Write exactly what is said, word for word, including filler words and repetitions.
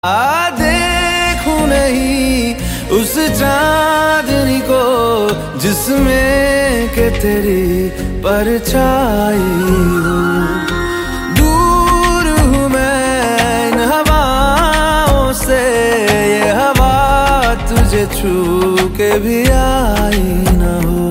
आ देखूं नहीं उस चांदनी को जिसमें के तेरी परछाई हो। दूर हूँ मैं इन हवाओं से, ये हवा तुझे छू के भी आई न हो।